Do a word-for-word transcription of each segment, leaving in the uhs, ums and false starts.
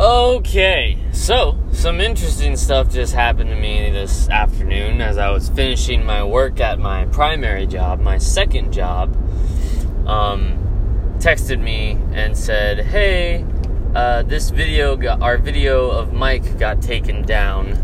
Okay, so some interesting stuff just happened to me this afternoon as I was finishing my work at my primary job. My second job um, texted me and said, hey, uh, this video, got, our video of Mike got taken down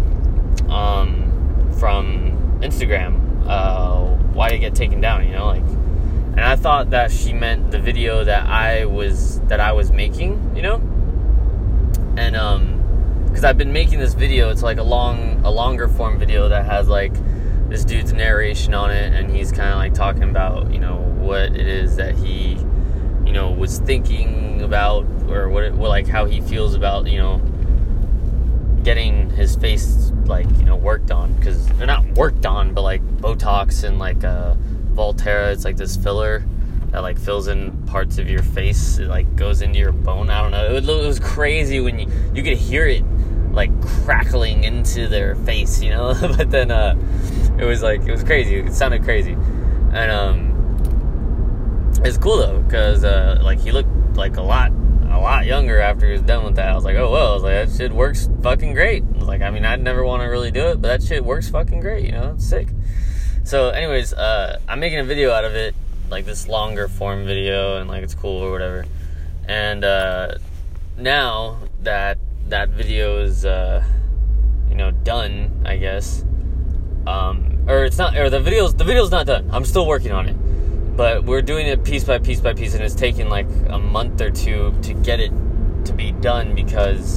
um, from Instagram. Uh, why did it get taken down, you know, like, and I thought that she meant the video that I was, that I was making, you know? And, um, because I've been making this video, it's like a long, a longer form video that has, like, this dude's narration on it, and he's kind of, like, talking about, you know, what it is that he, you know, was thinking about, or what, it, what like, how he feels about, you know, getting his face, like, you know, worked on, because, they're not worked on, but, like, Botox and, like, uh, Volterra, it's, like, this filler that, like, fills in parts of your face. It, like, goes into your bone. I don't know. It, it was crazy when you, you could hear it, like, crackling into their face, you know? But then, uh, it was, like, it was crazy. It sounded crazy. And, um, it's cool, though, because, uh, like, he looked, like, a lot, a lot younger after he was done with that. I was like, oh, well. I was like, that shit works fucking great. I was like, I mean, I'd never want to really do it, but that shit works fucking great, you know? It's sick. So, anyways, uh, I'm making a video out of it, like this longer form video, and like it's cool or whatever. And uh now that that video is uh you know done, I guess, um or it's not, or the video's the video's not done. I'm still working on it, but we're doing it piece by piece by piece, and it's taking like a month or two to get it to be done because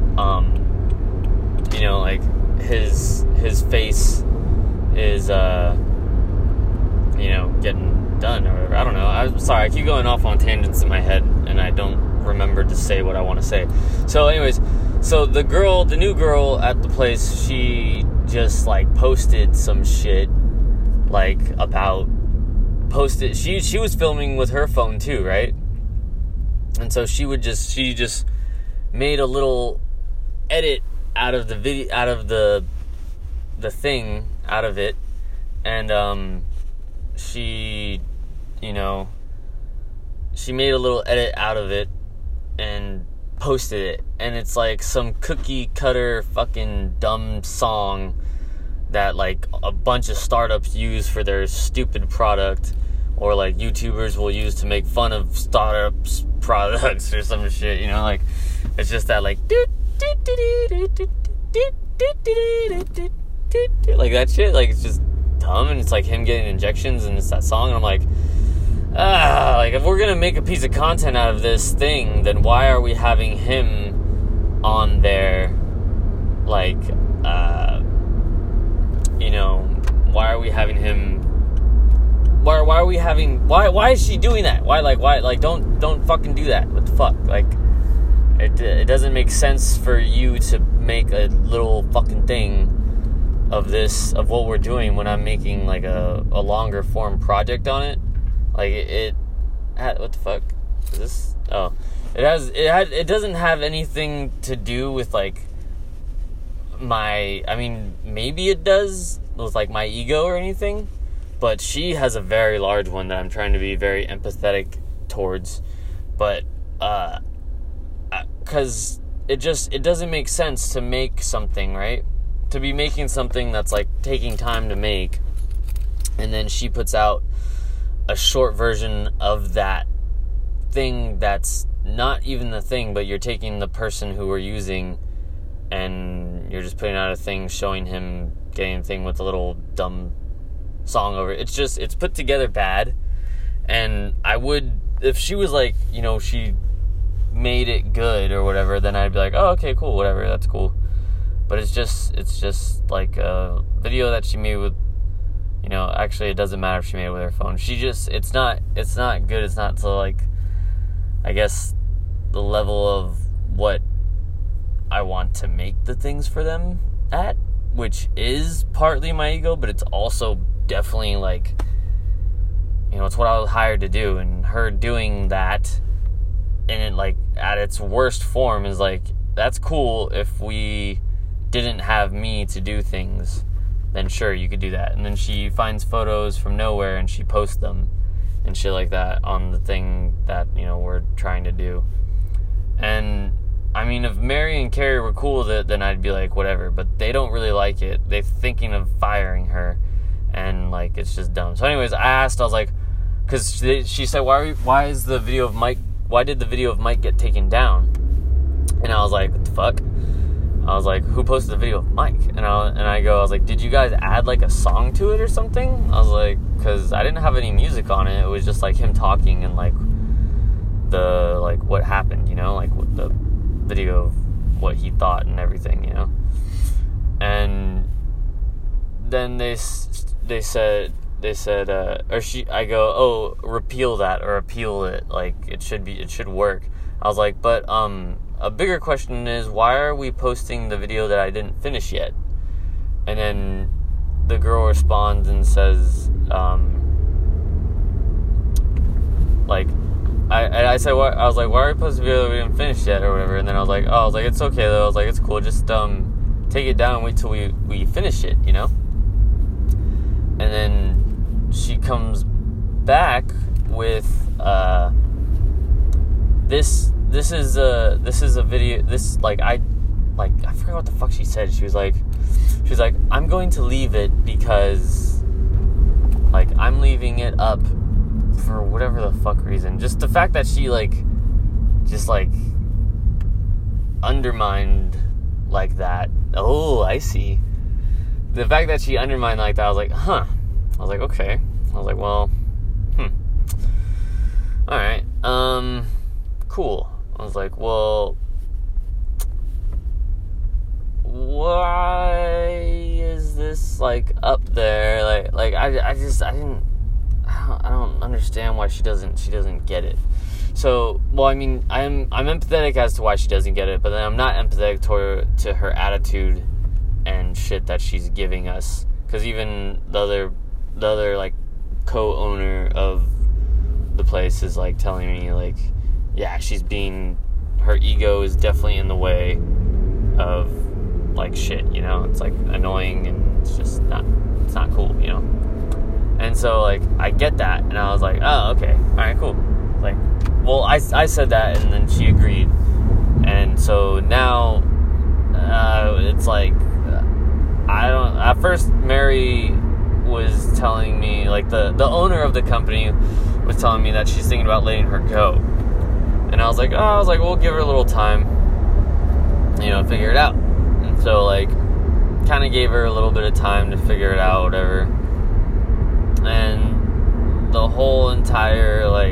um you know, like his his face is uh you know getting done or whatever. I don't know. I'm sorry, I keep going off on tangents in my head and I don't remember to say what I want to say. So anyways, so the girl, the new girl at the place, she just like posted some shit like about posted she she was filming with her phone too, right? And so she would just she just made a little edit out of the video out of the the thing out of it, and um she, you know, she made a little edit out of it and posted it, and it's like some cookie cutter fucking dumb song that like a bunch of startups use for their stupid product, or like YouTubers will use to make fun of startups products or some shit, you know, like it's just that like like that shit, like it's just dumb, and it's like him getting injections, and it's that song, and I'm like, ah, like if we're gonna make a piece of content out of this thing, then why are we having him on there, like, uh, you know, why are we having him, why, why are we having, why, why is she doing that, why, like, why, like, don't, don't fucking do that, what the fuck, like, it, it doesn't make sense for you to make a little fucking thing of this, of what we're doing when I'm making like a, a longer form project on it. Like it, it what the fuck is this? Oh, it has, it had, it doesn't have anything to do with like my, I mean, maybe it does with like my ego or anything, but she has a very large one that I'm trying to be very empathetic towards, but, uh, cause it just, it doesn't make sense to make something, right? To be making something that's like taking time to make, and then she puts out a short version of that thing that's not even the thing, but you're taking the person who we're using and you're just putting out a thing showing him getting a thing with a little dumb song over it. It's just, it's put together bad. And I would, if she was like, you know, she made it good or whatever, then I'd be like, oh, okay, cool, whatever, that's cool. But it's just, it's just like a video that she made with, you know, actually it doesn't matter if she made it with her phone. She just, it's not, it's not good. It's not to like, I guess, the level of what I want to make the things for them at, which is partly my ego, but it's also definitely like, you know, it's what I was hired to do. And her doing that, and it like, at its worst form is like, that's cool if we didn't have me to do things, then sure, you could do that. And then she finds photos from nowhere and she posts them and shit like that on the thing that, you know, we're trying to do. And I mean, if Mary and Carrie were cool with it, then I'd be like, whatever. But they don't really like it. They're thinking of firing her. And, like, it's just dumb. So, anyways, I asked, I was like, because she said, why, are we, why is the video of Mike, why did the video of Mike get taken down? And I was like, what the fuck? I was like, who posted the video of Mike? And I, and I go, I was like, did you guys add, like, a song to it or something? I was like, because I didn't have any music on it. It was just, like, him talking and, like, the, like, what happened, you know? Like, what the video of what he thought and everything, you know? And then they they said, they said, uh, or she, I go, oh, repeal that or appeal it. Like, it should be, it should work. I was like, but, um... a bigger question is, why are we posting the video that I didn't finish yet? And then the girl responds and says, um, like, I I said, what? I was like, why are we posting the video that we didn't finish yet, or whatever? And then I was like, oh, I was like, it's okay though. I was like, it's cool. Just um, take it down and wait till we we finish it, you know. And then she comes back with uh, this. This is a this is a video. This like I like I forgot what the fuck she said. She was like, she was like, I'm going to leave it because like I'm leaving it up for whatever the fuck reason. Just the fact that she like just like undermined like that. Oh, I see. The fact that she undermined like that, I was like, huh. I was like, okay. I was like, well, hmm. All right. Um, cool. I was like, well, why is this, like, up there? Like, like I, I just, I didn't, I don't, I don't understand why she doesn't, she doesn't get it. So, well, I mean, I'm, I'm empathetic as to why she doesn't get it, but then I'm not empathetic to her, to her attitude and shit that she's giving us. Because even the other, the other, like, co-owner of the place is, like, telling me, like, yeah, she's being, her ego is definitely in the way of, like, shit, you know? It's, like, annoying, and it's just not, it's not cool, you know? And so, like, I get that, and I was like, oh, okay, alright, cool. Like, well, I, I said that, and then she agreed, and so now, uh, it's like, I don't, at first, Mary was telling me, like, the, the owner of the company was telling me that she's thinking about letting her go. And I was like, oh, I was like, we'll give her a little time, you know, figure it out. And so, like, kind of gave her a little bit of time to figure it out, whatever. And the whole entire, like,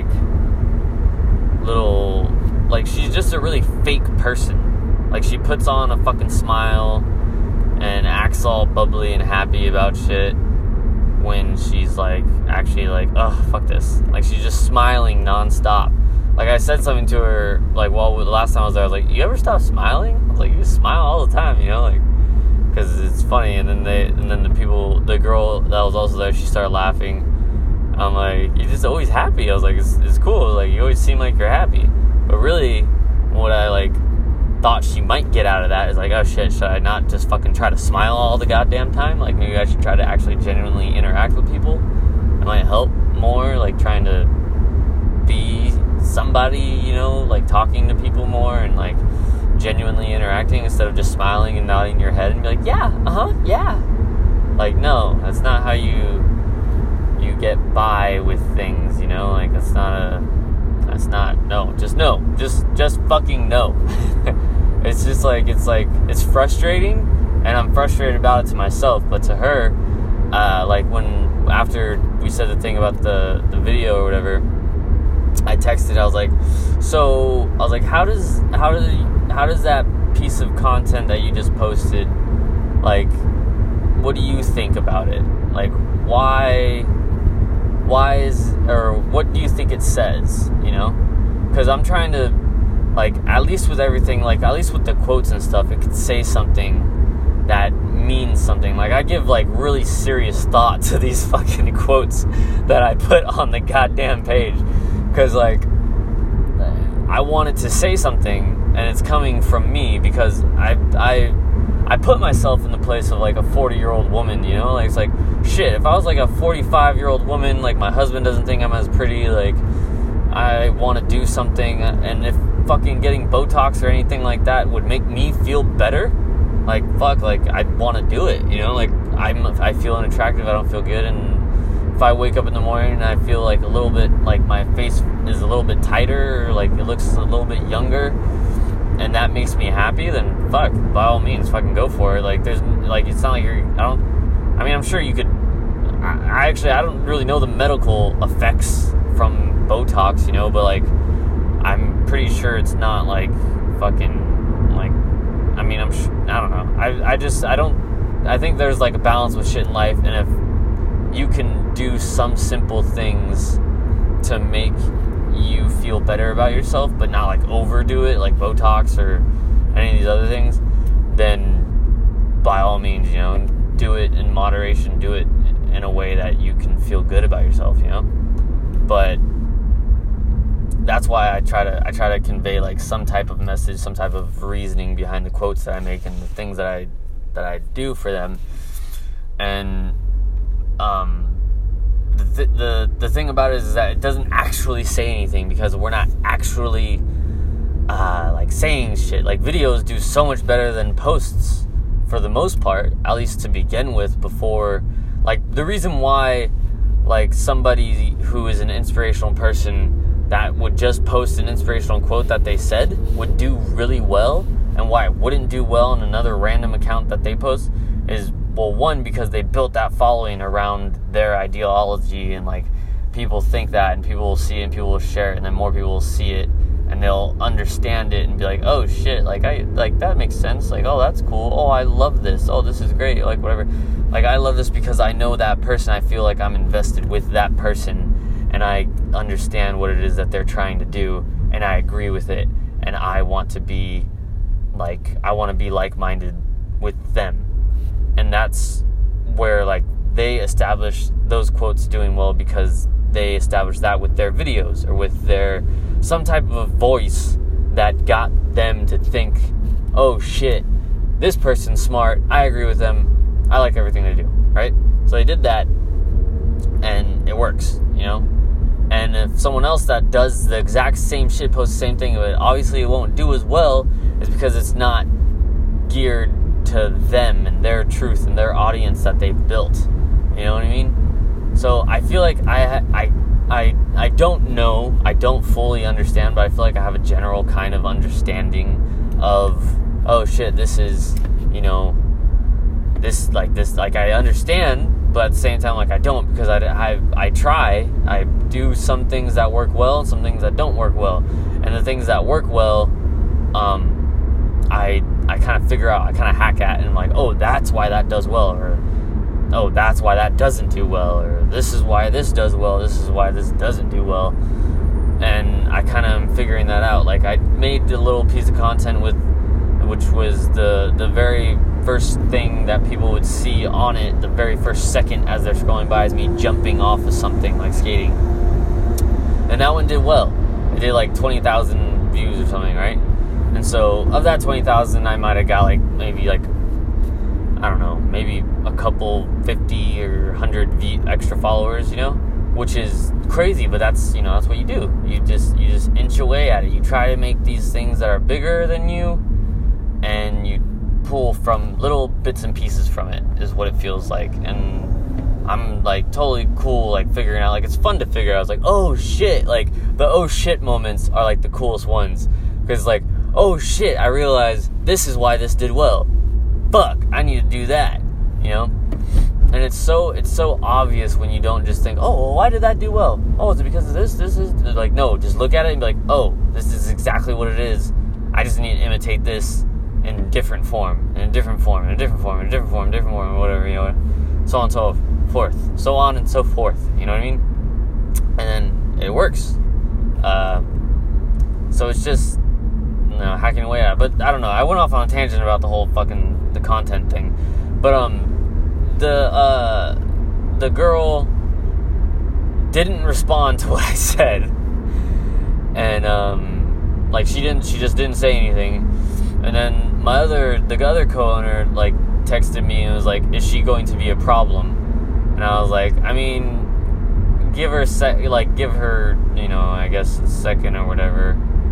little, like, she's just a really fake person. Like, she puts on a fucking smile and acts all bubbly and happy about shit when she's, like, actually, like, oh, fuck this. Like, she's just smiling nonstop. Like, I said something to her, like, well, the last time I was there, I was like, you ever stop smiling? I was like, you smile all the time, you know, like, because it's funny. And then they, and then the people, the girl that was also there, she started laughing. I'm like, you're just always happy. I was like, it's, it's cool. Like, you always seem like you're happy. But really, what I, like, thought she might get out of that is like, oh, shit, should I not just fucking try to smile all the goddamn time? Like, maybe I should try to actually genuinely interact with people. It might help more, like, trying to be somebody, you know, like, talking to people more and, like, genuinely interacting instead of just smiling and nodding your head and be like, yeah, uh-huh, yeah. Like, no, that's not how you you get by with things, you know? Like, that's not a, that's not, no, just no. Just, just fucking no. It's just, like, it's, like, it's frustrating, and I'm frustrated about it to myself, but to her, uh, like, when, after we said the thing about the, the video or whatever, I texted, I was like, so, I was like, how does, how does, how does that piece of content that you just posted, like, what do you think about it? Like, why, why is, or what do you think it says, you know? Because I'm trying to, like, at least with everything, like, at least with the quotes and stuff, it could say something that means something. Like, I give, like, really serious thought to these fucking quotes that I put on the goddamn page. Because, like, I want it to say something, and it's coming from me, because I, I, I put myself in the place of, like, a forty-year-old woman, you know? Like, it's like, shit, if I was, like, a forty-five-year-old woman, like, my husband doesn't think I'm as pretty, like, I want to do something, and if, fucking getting Botox or anything like that would make me feel better, like, fuck, like, I'd want to do it, you know? Like, I'm, I feel unattractive, I don't feel good, and if I wake up in the morning and I feel like a little bit, like, my face is a little bit tighter, or, like, it looks a little bit younger, and that makes me happy, then, fuck, by all means, fucking go for it. Like, there's, like, it's not like you're, I don't, I mean, I'm sure you could, I, I actually, I don't really know the medical effects from Botox, you know, but, like, I'm pretty sure it's not, like, fucking, like, I mean, I'm, sh- I don't know, I, I just, I don't, I think there's, like, a balance with shit in life, and if you can do some simple things to make you feel better about yourself, but not, like, overdo it, like Botox or any of these other things, then by all means, you know, do it in moderation, do it in a way that you can feel good about yourself, you know, but that's why I try to I try to convey, like, some type of message, some type of reasoning behind the quotes that I make and the things that I that I do for them. And um, the the the thing about it is that it doesn't actually say anything, because we're not actually uh, like saying shit. Like, videos do so much better than posts for the most part, at least to begin with. Before, like, the reason why, like, somebody who is an inspirational person that would just post an inspirational quote that they said would do really well, and why it wouldn't do well on another random account that they post is, well, one, because they built that following around their ideology, and, like, people think that, and people will see it, and people will share it, and then more people will see it, and they'll understand it, and be like, oh, shit, like, I, like, that makes sense, like, oh, that's cool, oh, I love this, oh, this is great, like, whatever, like, I love this because I know that person, I feel like I'm invested with that person, and I understand what it is that they're trying to do, and I agree with it, and I want to be, like, I want to be like-minded with them. And that's where, like, they establish those quotes doing well, because they establish that with their videos, or with their, some type of a voice that got them to think, oh shit, this person's smart, I agree with them, I like everything they do, right? So they did that, and it works, you know? And if someone else that does the exact same shit posts the same thing, but obviously it won't do as well, is because it's not geared to them and their truth and their audience that they've built. You know what I mean? So I feel like I I I I don't know, I don't fully understand, but I feel like I have a general kind of understanding of, oh shit, this is, you know, this, like, this, like, I understand, but at the same time, like, I don't, because I, I, I try, I do some things that work well, and some things that don't work well, and the things that work well, um, I, I kind of figure out, I kind of hack at, and I'm like, oh, that's why that does well, or, oh, that's why that doesn't do well, or this is why this does well, this is why this doesn't do well, and I kind of am figuring that out. Like, I made a little piece of content with, which was the, the very first thing that people would see on it, the very first second as they're scrolling by, is me jumping off of something, like skating. And that one did well. It did like twenty thousand views or something, right? And so, of that twenty thousand, I might have got like, maybe like, I don't know, maybe a couple fifty or one hundred v- extra followers, you know? Which is crazy, but that's, you know, that's what you do. You just, you just inch away at it. You try to make these things that are bigger than you, and you pull from little bits and pieces from it, is what it feels like. And I'm, like, totally cool, like, figuring out, like, it's fun to figure out. It's like, oh shit, like, the oh shit moments are, like, the coolest ones, because, like, oh shit, I realized this is why this did well, fuck, I need to do that, you know? And it's so, it's so obvious when you don't just think, oh, well, why did that do well? Oh, is it because of this, this is, like, no, just look at it and be like, oh, this is exactly what it is, I just need to imitate this in different form, in a different form, in a different form, in a different form, different form, whatever, you know, so on and so forth, so on and so forth, you know what I mean? And then it works. Uh, so it's just, you know, hacking away at it. But I don't know, I went off on a tangent about the whole fucking, the content thing. But, um, the, uh, the girl didn't respond to what I said. And, um, like, she didn't, she just didn't say anything. And then my other, the other co-owner, like, texted me and was like, is she going to be a problem? And I was like, I mean, give her, sec- like, give her, you know, I guess a second or whatever,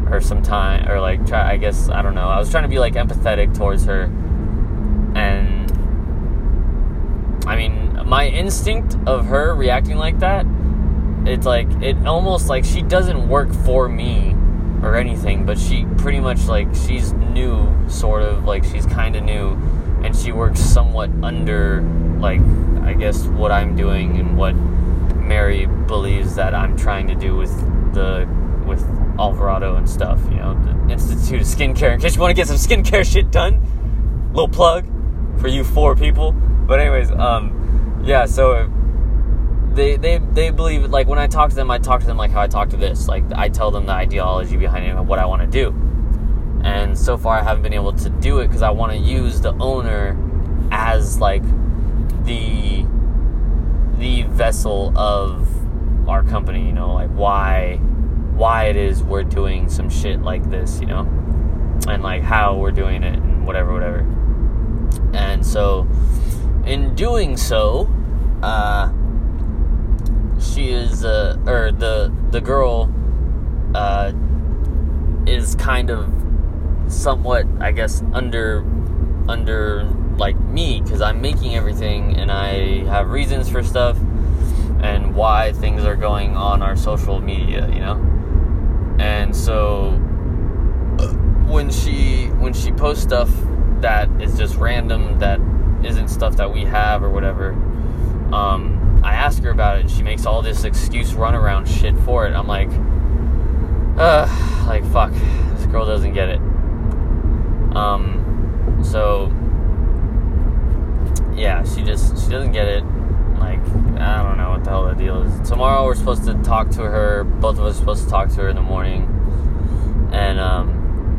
her some time, or like try, I guess, I don't know. I was trying to be like empathetic towards her, and I mean, my instinct of her reacting like that, it's like, it almost like she doesn't work for me or anything, but she pretty much like, she's new, sort of, like she's kind of new, and she works somewhat under, like, I guess what I'm doing and what Mary believes that I'm trying to do with the, with Alvarado and stuff, you know, the Institute of Skincare, in case you want to get some skincare shit done, little plug for you four people. But anyways, um, yeah, so they, they, they believe, like, when I talk to them, I talk to them like how I talk to this, like, I tell them the ideology behind it and what I want to do, and so far I haven't been able to do it, because I want to use the owner as, like, the, the vessel of our company, you know, like, why, why it is we're doing some shit like this, you know, and, like, how we're doing it, and whatever, whatever, and so, in doing so, uh, she is, uh, or the, the girl, uh, is kind of somewhat, I guess, under, under, like, me, because I'm making everything, and I have reasons for stuff, and why things are going on our social media, you know, and so, when she, when she posts stuff that is just random, that isn't stuff that we have, or whatever, um, I ask her about it, and she makes all this excuse runaround shit for it. I'm like, uh, like, fuck, this girl doesn't get it. Um, so, yeah, she just, she doesn't get it. Like, I don't know what the hell the deal is. Tomorrow we're supposed to talk to her, both of us are supposed to talk to her in the morning, and, um,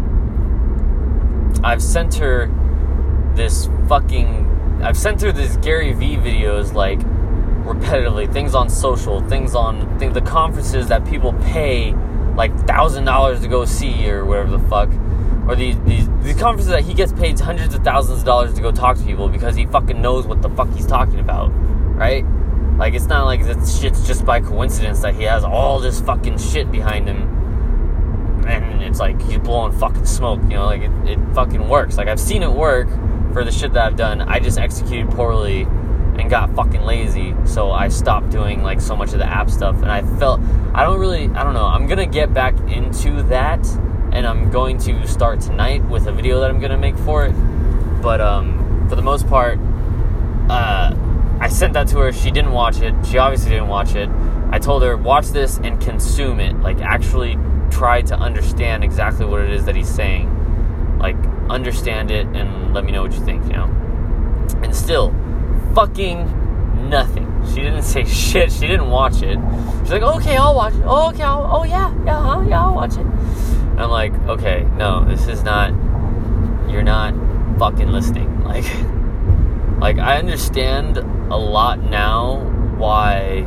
I've sent her this fucking, I've sent her these Gary Vee videos, like, repetitively, things on social, things on th- the conferences that people pay like one thousand dollars to go see, or whatever the fuck, or these, these these conferences that he gets paid hundreds of thousands of dollars to go talk to people because he fucking knows what the fuck he's talking about, right? Like, it's not like that shit's just by coincidence that he has all this fucking shit behind him, and it's like he's blowing fucking smoke, you know, like, it, it fucking works. Like, I've seen it work for the shit that I've done. I just executed poorly and got fucking lazy, so I stopped doing, like, so much of the app stuff, and I felt, I don't really, I don't know, I'm gonna get back into that, and I'm going to start tonight with a video that I'm gonna make for it, but, um, for the most part, uh, I sent that to her. She didn't watch it. She obviously didn't watch it. I told her, watch this and consume it, like, actually try to understand exactly what it is that he's saying, like, understand it, and let me know what you think, you know, and still, fucking nothing. She didn't say shit. She didn't watch it. She's like, okay, I'll watch it. Oh, okay, I'll, oh yeah, yeah, huh? Yeah, I'll watch it. And I'm like, okay, no, this is not, you're not fucking listening. Like, like, I understand a lot now why,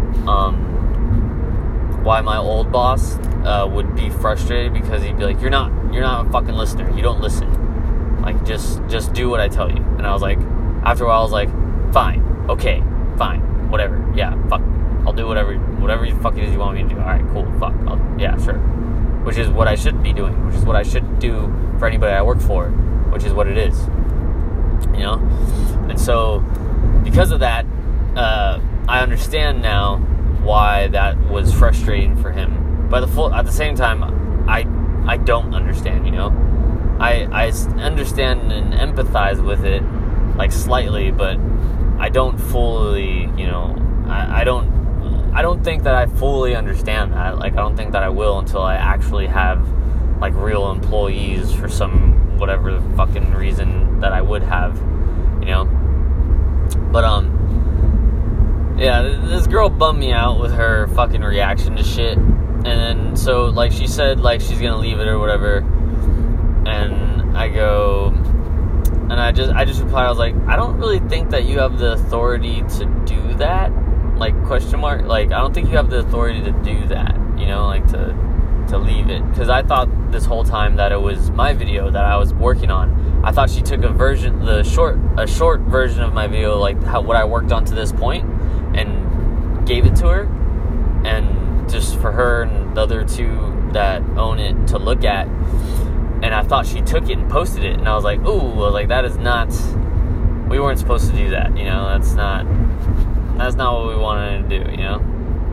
um, why my old boss, uh, would be frustrated, because he'd be like, you're not, you're not a fucking listener. You don't listen. Like, just, just do what I tell you. And I was like, after a while, I was like, fine, okay, fine, whatever, yeah, fuck, I'll do whatever, whatever the fuck it is you want me to do. Alright, cool, fuck, I'll, yeah, sure. Which is what I should be doing, which is what I should do for anybody I work for, which is what it is, you know? And so, because of that, uh, I understand now why that was frustrating for him. But the full, at the same time, I, I don't understand, you know? I, I understand and empathize with it, like, slightly, but I don't fully, you know, I, I don't, I don't think that I fully understand that. Like, I don't think that I will until I actually have, like, real employees for some, whatever the fucking reason that I would have, you know? But, um, yeah, this girl bummed me out with her fucking reaction to shit, and then, so, like, she said, like, she's gonna leave it or whatever, and I go, and I just, I just replied, I was like, I don't really think that you have the authority to do that, like, question mark, like, I don't think you have the authority to do that, you know, like, to, to leave it, because I thought this whole time that it was my video that I was working on. I thought she took a version, the short, a short version of my video, like, how, what I worked on to this point, and gave it to her, and just for her and the other two, that own it to look at, and I thought she took it and posted it, and I was like, ooh, I was like, that is not, we weren't supposed to do that, you know, that's not, that's not what we wanted to do, you know.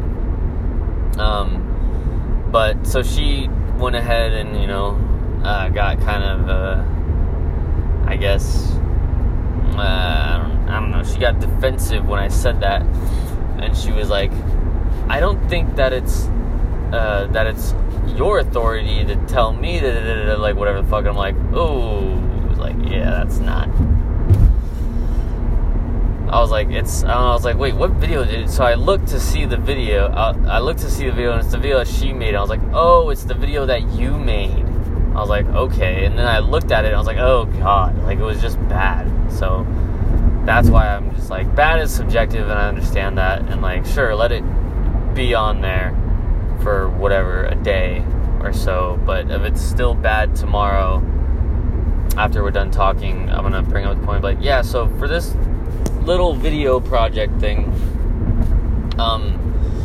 Um, but so she went ahead and, you know, uh, got kind of, uh, I guess, uh, I don't, I don't know, she got defensive when I said that, and she was like, I don't think that it's, uh, that it's your authority to tell me that, like, whatever the fuck. I'm like, oh, like, yeah, that's not. I was like, it's, I don't know, I was like, wait, what video did it? So I looked to see the video, I, I looked to see the video, and it's the video that she made. I was like, oh, it's the video that you made. I was like, okay, and then I looked at it, and I was like, oh, God, like, it was just bad. So that's why I'm just like, bad is subjective, and I understand that, and like, sure, let it be on there for whatever, a day or so, but if it's still bad tomorrow, after we're done talking, I'm gonna bring up the point, like, yeah, so for this little video project thing, um,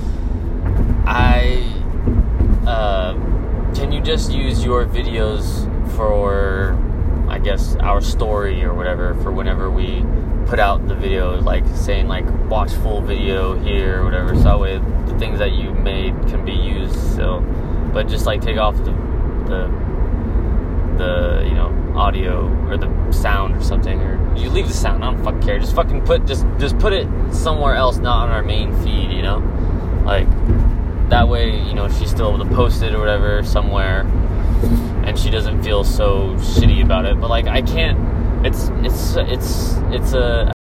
I, uh, can you just use your videos for, I guess, our story or whatever, for whenever we put out the video, like, saying, like, watch full video here or whatever, so that way the things that you made can be used still, but just, like, take off the, the, the, you know, audio, or the sound or something, or you leave the sound, I don't fucking care, just fucking put, just, just put it somewhere else, not on our main feed, you know, like, that way, you know, she's still able to post it or whatever, somewhere, and she doesn't feel so shitty about it, but, like, I can't, it's, it's, it's, it's a,